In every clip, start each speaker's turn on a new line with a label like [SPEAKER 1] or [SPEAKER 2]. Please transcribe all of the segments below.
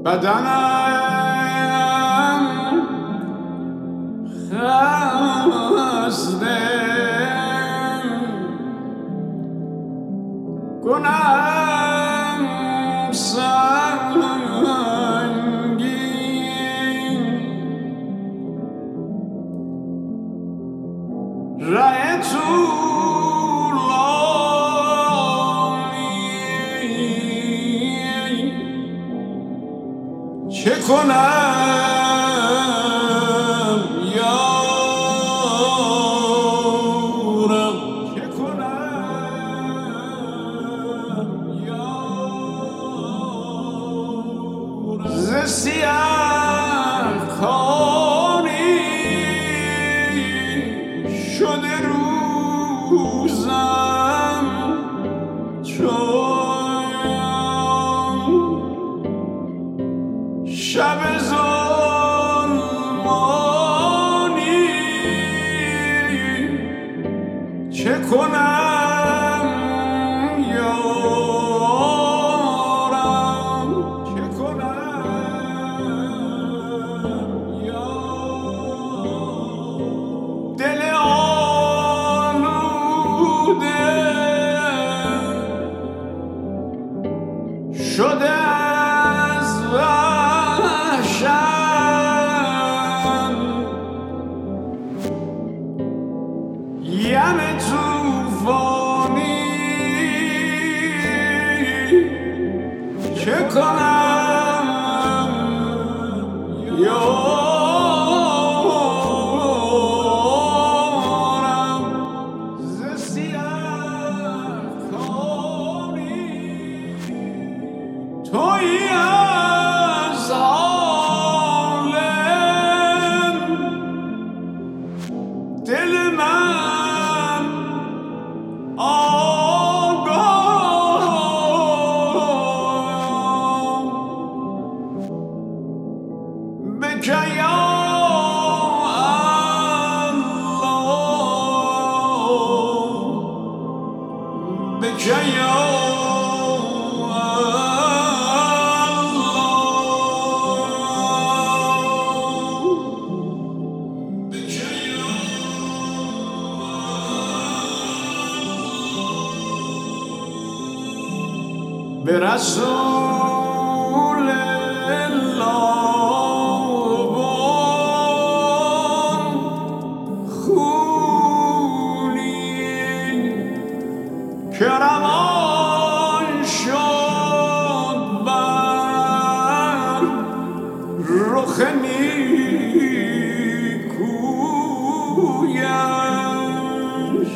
[SPEAKER 1] بدنم خسته کنم سنگین ره طولانی چه کنم یارم چه کنم یارم ز سیاه کاری شده روزم چون شب ظلمانی چه کنم یارم چه کنم یارم دل آلوده شده از یم توفانی چه کنم یارم ز سیاه کاری تویی از عالم دل من آگاه بک یا الله بک یا به رسول الله خونی که روان شد بر رخ نیکویش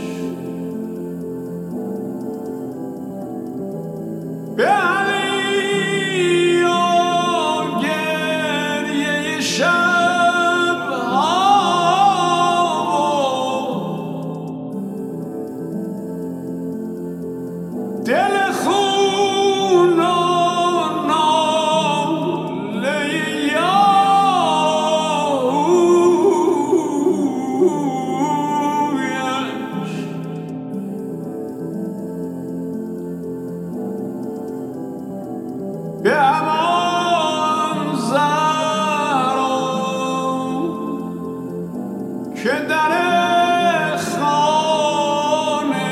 [SPEAKER 1] به علی و گریه شبها دل خون و ناله یاویش به همان زهرا که در خانه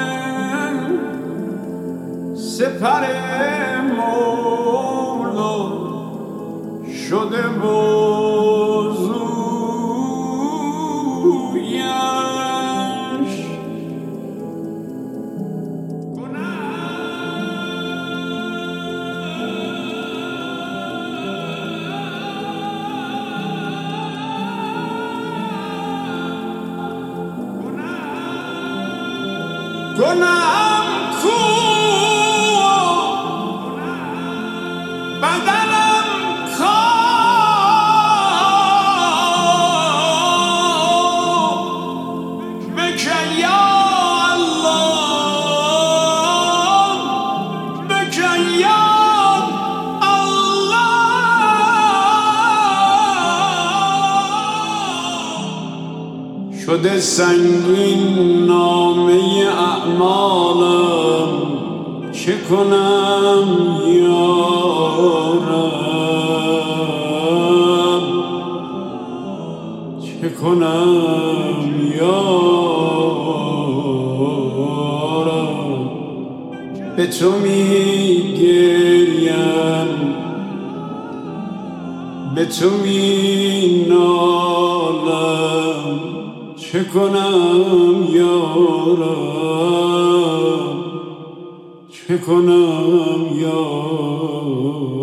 [SPEAKER 1] سپر مولا شده بازویش گناهم کو بدنم کار بکن یا الله بکن یا الله شده سنگین نامه اعمالم چه کنم یارم چه کنم یارم، به تو می گریم، به تو می نالم، چه کنم یارم، چه کنم یارم.